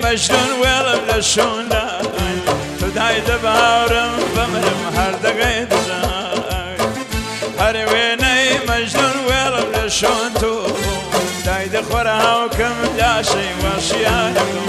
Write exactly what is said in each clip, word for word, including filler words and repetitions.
مجنون ولم لشونا تداي دبارم بمرم هر دقي دزاي هر ويني مجنون ولم لشون تو داي دخورها وكم لا شي واشيانكم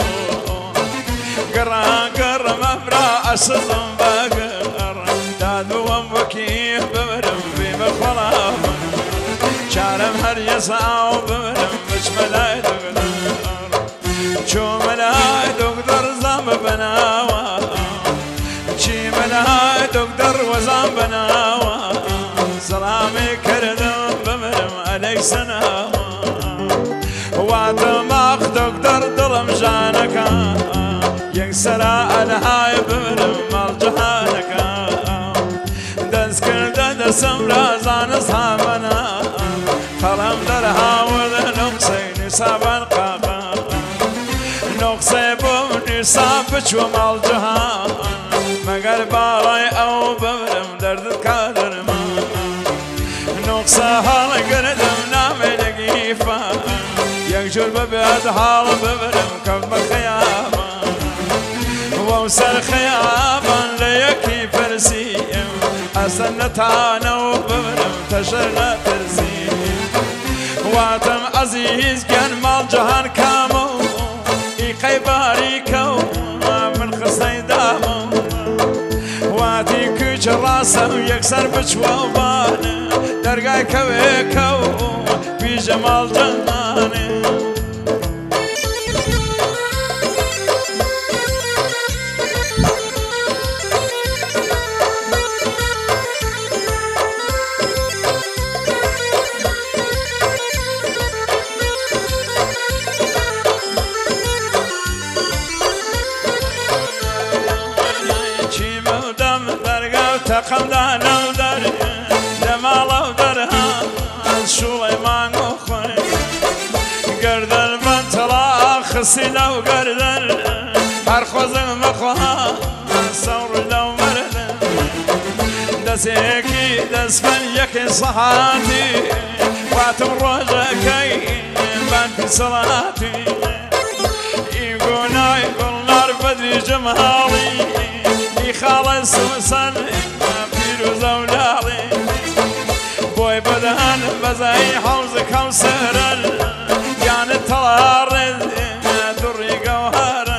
قرا قرا مبرا أصدم بقر داد وكيف بمرم في مخلام شارم هر يسعى وبمرم مش ملاي تقدر شو ملاي تقدر زام بناوا شي ملاي تقدر وزام بناوا سلامي كردم بمرم عليك سناوا واتماخ تقدر ظلم جانك يكسر الهاي بمرم مال جهانك دسكر دسم رازان اصحابنا قلم درها وذنقصي نسابا قاقا نقصي بم نسابك ومال جهان مقر بالاي او بمرم درد كادر ما نقصة حال قردم نامي لقيفا يكجر ببيد حال بمرم كم خيابا ووسر خيابا ليكي فرسيم أسنتانا وبمرم تشرنا ترسيم واتم عزيز كان مال جهان كامو إيقاي باريكو من خصي دامو واتي كوش راسه يكسر بشوابان درقاي كويكو في جمال جهاني تقم دانا ودر جمال ودرها سليمان وخوي قردل بنتلا خسينا وقردل هرخوز مخوها صور لو مرد دسيكي دسفن يكي صحاتي واتم روجكي بان في صلاتي يقولنا يقول نار بدري جمالي يخلص وسن بيروز أولادي بوي بدهن بزاي حوز كوسر يعني طلارد دري جوهر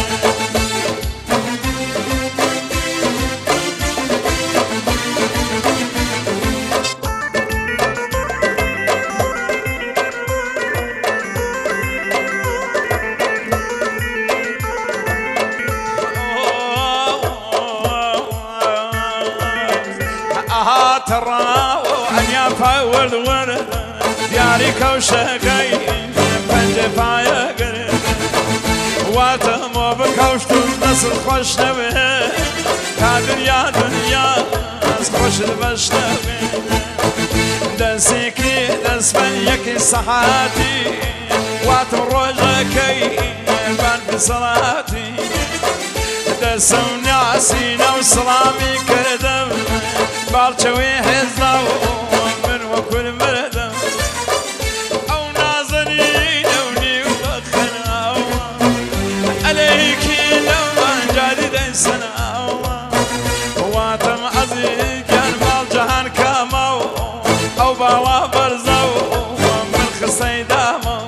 ترى وأنيا فاول ورد دياري كوشكاي بنجفايا قرد واتمو بكوشتو نصر خوش نبي كادر يا دنيا خوش البش نبي دسيكي دسبن يكي صحاتي واتم روجكي بان في صلاتي دسوني عسينا وسلامي كردم بالشوي حزاو من وكل مردم او نازنين اوني وبخنا عليك لو جادي سنة واتم عزيز كان بالجهان كامو او باوا برزو من خصي دامو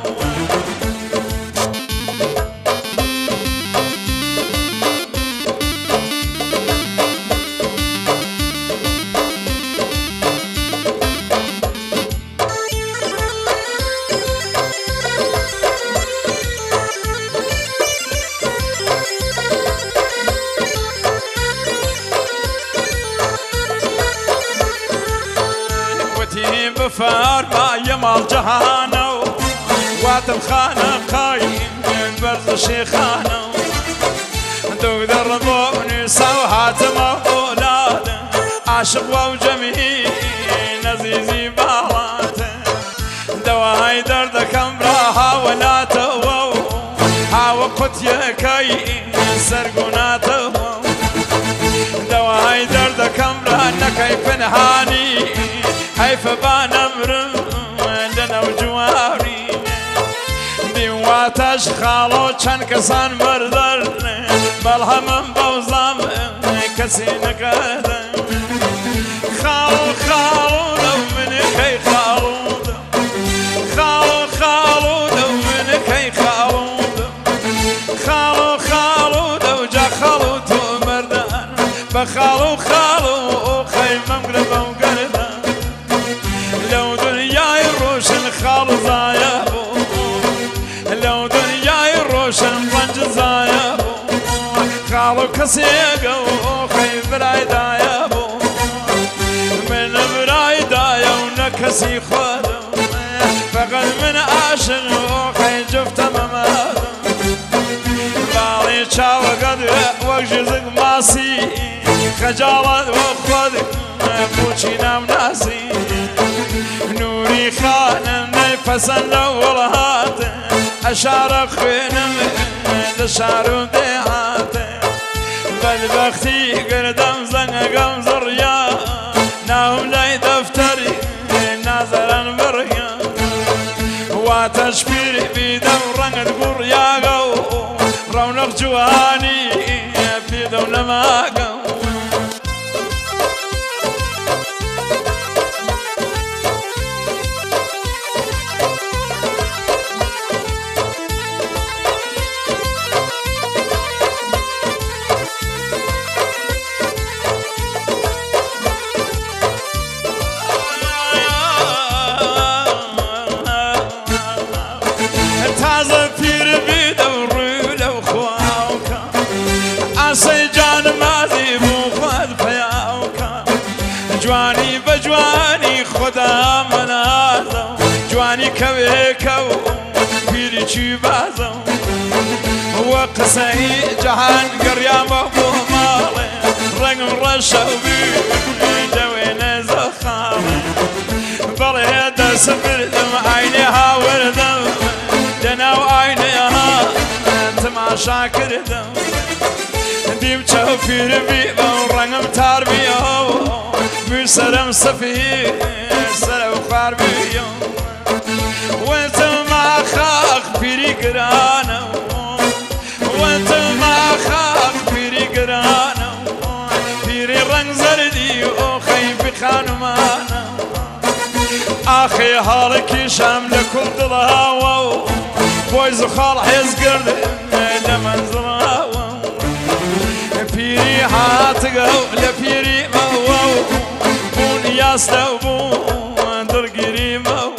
بفار ما يمال جهانو واتم خانه قايم برد شيخانو تقدر بوني سوحات مولاد عاشق وجميل نزيزي بالات دواي دردك امراها ولا تو هاو قط يكاي سرقناته دواي دردك امراها كيف نهاني حيف بان امرم لنا وجواري دي واتا باش خاڵۆ چەند کەسان مەردەر بەڵ هەمم بەوزام کەسی نەکەدە خاڵۆ خاڵۆ لەو منەکەی خاڵۆ خاڵۆ خاڵۆ لەو منەکەی خاڵۆ خاڵۆ خاڵۆ لەو جا خاڵۆ تۆ مەردان بە خاڵۆ خاڵۆ خەیمەم گرە بەو گەردە لەو دنیای ڕۆشن خاڵ زایە بوو لەو دنیای ڕۆشن ڕەنج زایە بوو خاڵۆ کەسێکە و خەی برایدایە بوو من برایدایە و نە کەسی خۆدم فەقەت من عاشق و خەی جفتە مەمەدم باڵی چاوەکەت وەک ژزک ماسی خەجاڵەت وە خۆت بۆچی نامناسی نوری خانم نەیپەسەندە وڵهاتە ئەشارە خوێنم لە شار و دێهاتە بەدبەختی گردەم زەنگەکەم زڕیا ناوم لای دەفتەری نازەران بڕیا واتە شپیر بیدە و ڕەنگت گوڕیاگە و ڕەونەق جوانی پێدە و نەماگە جوانی بجوانی خدا منازم جوانی کوی کو پیری چی بازم و قصهی جهان گریام بو ماله رنگ رشو بی دوین زخام بله دست بردم عینی ها وردم دنو عینی ها تماشا کردم دیم چو پیر بی و رنگم تار بیو سرم صفي سرم خوار بيوم وانت ما خاخ بيري قرانا وانت ما خاخ بيري قرانا بيري رنگ زردي وخي بخانمانا اخي حالكي شام لكل ضلاوة بويز خال حيز قرد لمنزلاوة بيري حاتقو لبيري موو يستوبو درقري مو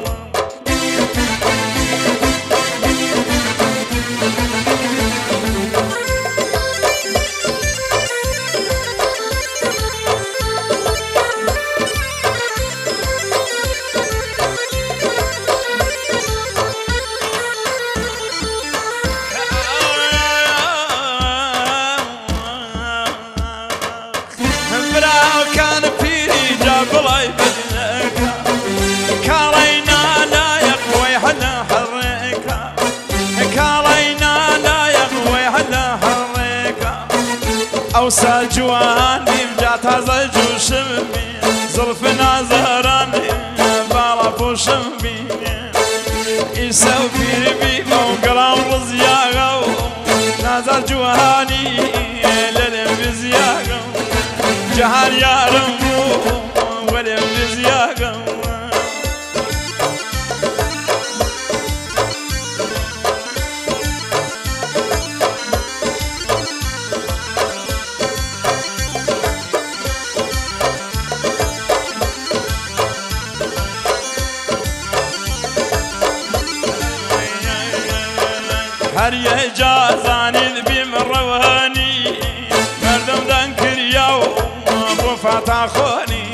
بلاي بدنك كارينا لا يقوي حنا حريكا كارينا لا يقوي حنا حريكا أوسى جواني مجات هذا جوشمي زرفنا زهراني بالا بوشمي يسوي بيربي موقرام رزياغو نازل جواني للم بزياغو جهان يا رمو ولم بزياغو هر يجازاني بمرواني مردم دنكر ياو بوفاتا خوني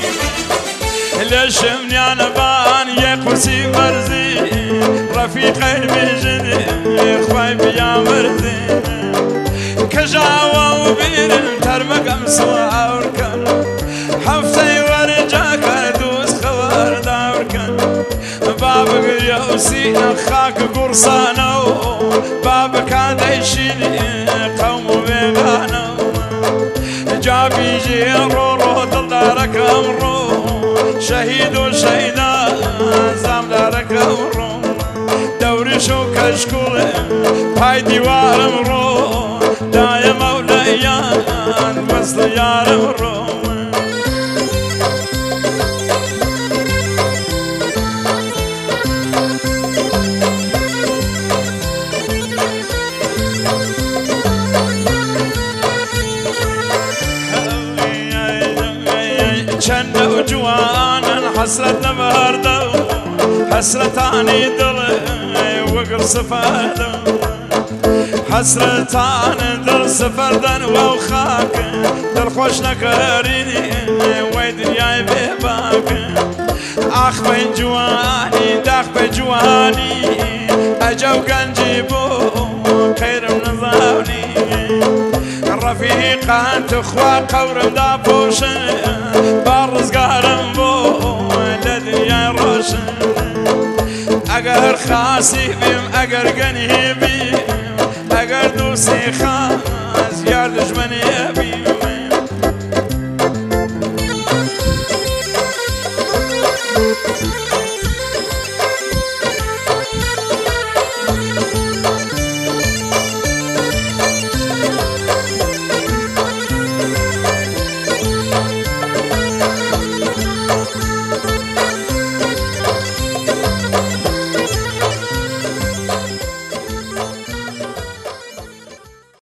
لشمني انا بان يقوسي مرزي رفيقين بجني اخواي بيا مرزي كجاوا وبين ترمقم سوا وركن حفتي ورجاك دوس خوار داوركن بابك يوسي خاك قرصانو بابك هذا يشيل قوم بيغانو جابي جيرو رو دلدارك امرو شهيد وشهيدا زام دارك امرو هورش و کشکول پای دیوارم رو دای مولیان مثل یارم رو چند و جوان حسرت نبرده حسرتانی دل وقل سفرده حسرتان دل سفردن و خاک دل خوش نکردی و دنیای بباک آخ به جوانی داخ به جوانی اجو گنجی بو خیرم نزانی رفیقان تخوا قورم دا پوشن بارزگارم بو لدنیای روشن اگر خاصی بیم اگر گنی بیم اگر دوستی خواهد